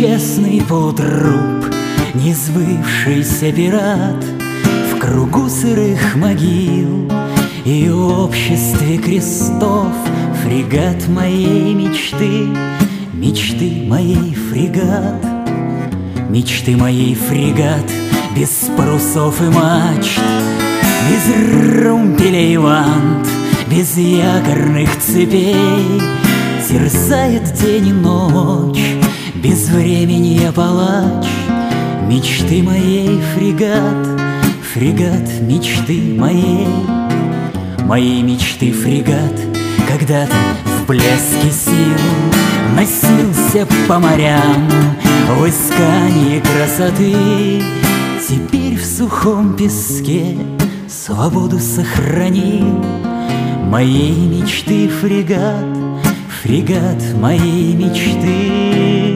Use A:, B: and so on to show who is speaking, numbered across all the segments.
A: Несчастный полутруп, несбывшийся пират в кругу сырых могил и обществе крестов. Фрегат моей мечты, мечты моей фрегат, мечты моей фрегат, без парусов и мачт, без румпелей и вант, без якорных цепей, терзает день и ночь, без времени я палач. Мечты моей фрегат, фрегат мечты моей, моей мечты фрегат. Когда-то в блеске сил носился по морям в искании красоты, теперь в сухом песке свободу сохранил. Моей мечты фрегат, фрегат моей мечты.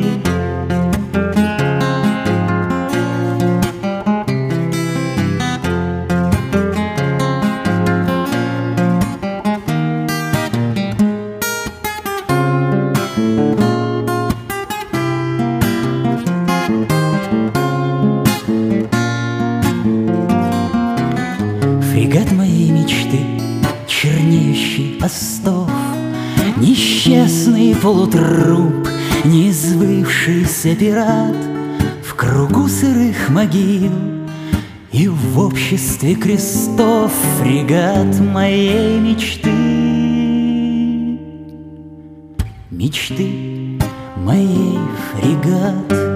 A: Фрегат моей мечты, чернеющий остов, несчастный полутруп, несбывшийся пират в кругу сырых могил и в обществе крестов. Фрегат моей мечты, мечты моей фрегат.